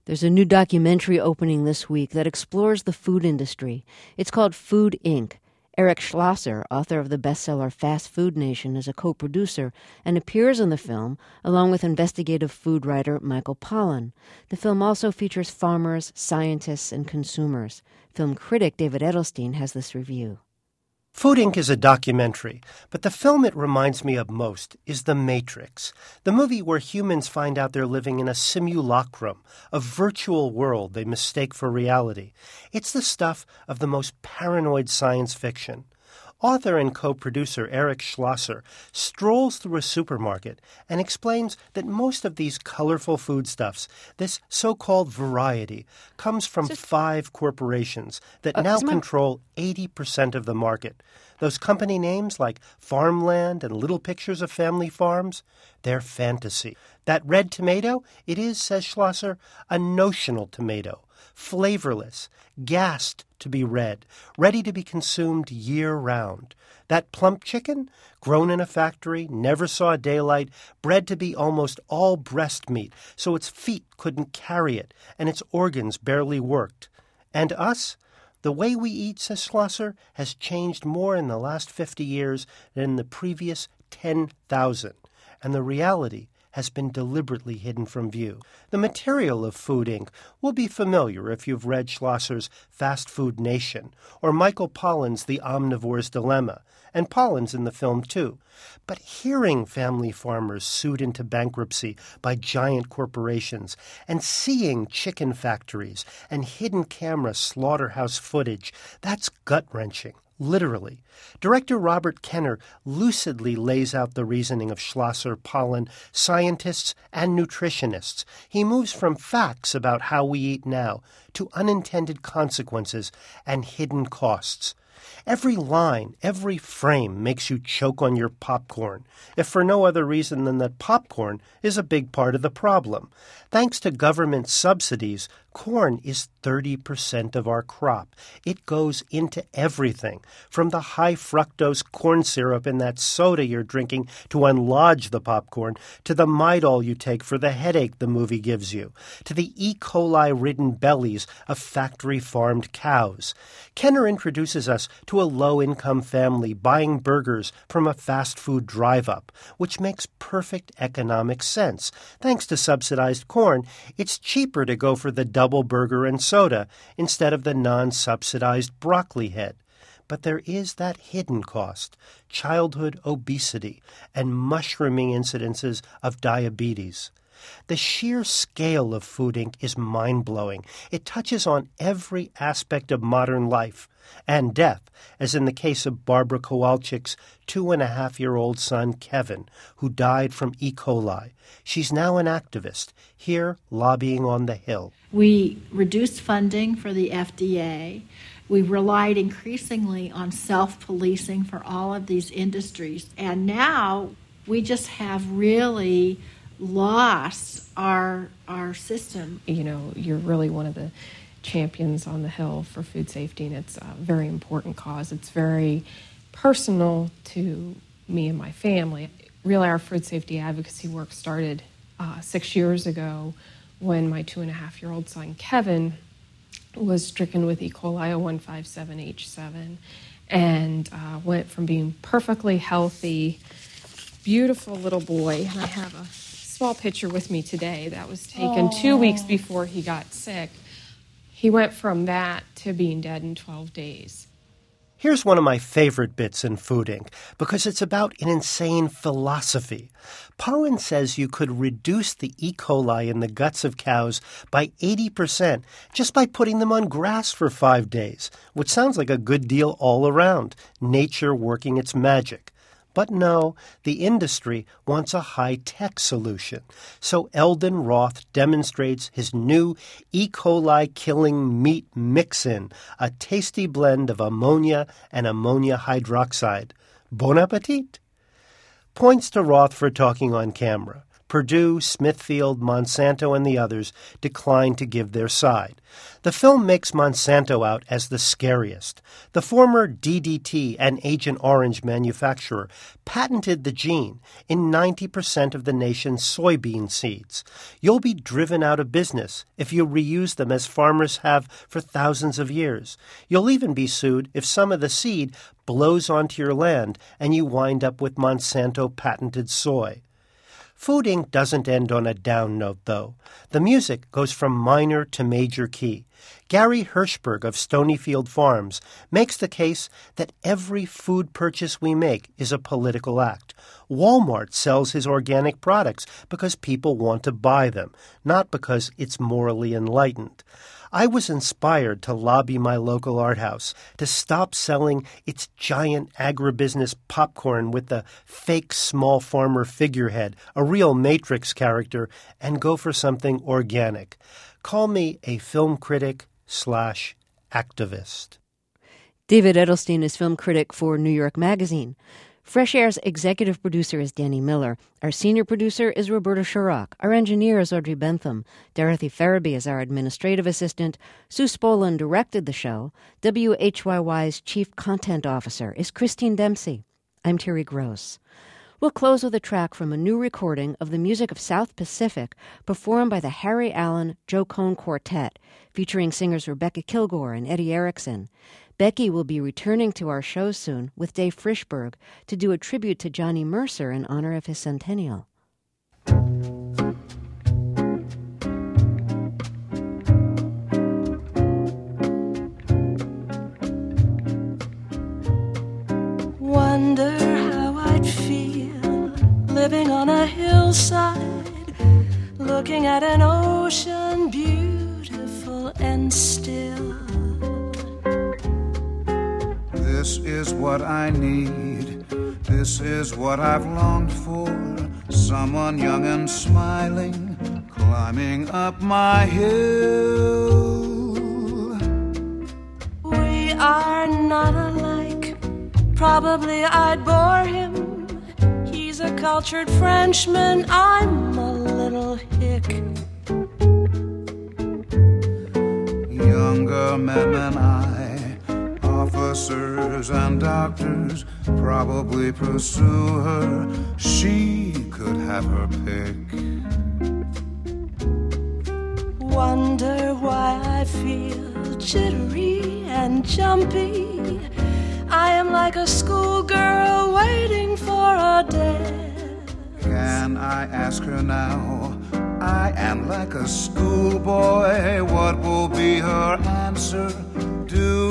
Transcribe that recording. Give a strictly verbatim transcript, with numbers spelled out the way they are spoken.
There's a new documentary opening this week that explores the food industry. It's called Food, Incorporated. Eric Schlosser, author of the bestseller Fast Food Nation, is a co-producer and appears in the film along with investigative food writer Michael Pollan. The film also features farmers, scientists, and consumers. Film critic David Edelstein has this review. Food, Incorporated is a documentary, but the film it reminds me of most is The Matrix, the movie where humans find out they're living in a simulacrum, a virtual world they mistake for reality. It's the stuff of the most paranoid science fiction. Author and co-producer Eric Schlosser strolls through a supermarket and explains that most of these colorful foodstuffs, this so-called variety, comes from Just, five corporations that uh, now my... control eighty percent of the market. Those company names like Farmland and Little Pictures of Family Farms, they're fantasy. That red tomato, it is, says Schlosser, a notional tomato, flavorless, gassed to be red, ready to be consumed year-round. That plump chicken, grown in a factory, never saw daylight, bred to be almost all breast meat, so its feet couldn't carry it, and its organs barely worked. And us? The way we eat, says Schlosser, has changed more in the last fifty years than in the previous ten thousand, and the reality has been deliberately hidden from view. The material of Food, Incorporated will be familiar if you've read Schlosser's Fast Food Nation or Michael Pollan's The Omnivore's Dilemma, and Pollan's in the film too. But hearing family farmers sued into bankruptcy by giant corporations and seeing chicken factories and hidden camera slaughterhouse footage, that's gut-wrenching. Literally. Director Robert Kenner lucidly lays out the reasoning of Schlosser, Pollan, scientists, and nutritionists. He moves from facts about how we eat now to unintended consequences and hidden costs. Every line, every frame makes you choke on your popcorn, if for no other reason than that popcorn is a big part of the problem. Thanks to government subsidies, corn is thirty percent of our crop. It goes into everything, from the high fructose corn syrup in that soda you're drinking to unlodge the popcorn, to the Midol you take for the headache the movie gives you, to the E. coli-ridden bellies of factory-farmed cows. Kenner introduces us to a low-income family buying burgers from a fast food drive-up, which makes perfect economic sense. Thanks to subsidized corn, it's cheaper to go for the double burger and soda instead of the non-subsidized broccoli head. But there is that hidden cost, childhood obesity and mushrooming incidences of diabetes. The sheer scale of Food, Incorporated is mind-blowing. It touches on every aspect of modern life and death, as in the case of Barbara Kowalczyk's two-and-a-half-year-old son, Kevin, who died from E. coli. She's now an activist, here lobbying on the Hill. We reduced funding for the F D A. We relied increasingly on self-policing for all of these industries. And now we just have really lost our our system. You know, you're really one of the champions on the Hill for food safety, and it's a very important cause. It's very personal to me and my family. Really, our food safety advocacy work started uh, six years ago when my two-and-a-half-year-old son, Kevin, was stricken with E. coli oh one five seven H seven and uh, went from being perfectly healthy, beautiful little boy, and I have a small picture with me today that was taken Aww. two weeks before he got sick. He went from that to being dead in twelve days. Here's one of my favorite bits in Food, Incorporated, because it's about an insane philosophy. Pollan says you could reduce the E. coli in the guts of cows by eighty percent just by putting them on grass for five days, which sounds like a good deal all around, nature working its magic. But no, the industry wants a high-tech solution. So Eldon Roth demonstrates his new E. coli-killing meat mix-in, a tasty blend of ammonia and ammonia hydroxide. Bon appetit! Points to Roth for talking on camera. Purdue, Smithfield, Monsanto, and the others declined to give their side. The film makes Monsanto out as the scariest. The former D D T and Agent Orange manufacturer patented the gene in ninety percent of the nation's soybean seeds. You'll be driven out of business if you reuse them as farmers have for thousands of years. You'll even be sued if some of the seed blows onto your land and you wind up with Monsanto-patented soy. Food Incorporated doesn't end on a down note, though. The music goes from minor to major key. Gary Hirschberg of Stonyfield Farms makes the case that every food purchase we make is a political act. Walmart sells his organic products because people want to buy them, not because it's morally enlightened. I was inspired to lobby my local art house to stop selling its giant agribusiness popcorn with the fake small farmer figurehead, a real Matrix character, and go for something organic. Call me a film critic slash activist. David Edelstein is film critic for New York Magazine. Fresh Air's executive producer is Danny Miller. Our senior producer is Roberta Shurrock. Our engineer is Audrey Bentham. Dorothy Farabee is our administrative assistant. Sue Spolin directed the show. W H Y Y's chief content officer is Christine Dempsey. I'm Terry Gross. We'll close with a track from a new recording of the music of South Pacific performed by the Harry Allen Joe Cone Quartet, featuring singers Rebecca Kilgore and Eddie Erickson. Becky will be returning to our show soon with Dave Frischberg to do a tribute to Johnny Mercer in honor of his centennial. Wonder how I'd feel living on a hillside, looking at an ocean beautiful and still. This is what I need, this is what I've longed for, someone young and smiling, climbing up my hill. We are not alike, probably I'd bore him. He's a cultured Frenchman, I'm a little hick. Younger men than I, officers and doctors, probably pursue her. She could have her pick. Wonder why I feel jittery and jumpy. I am like a schoolgirl waiting for a dance. Can I ask her now? I am like a schoolboy. What will be her answer? Do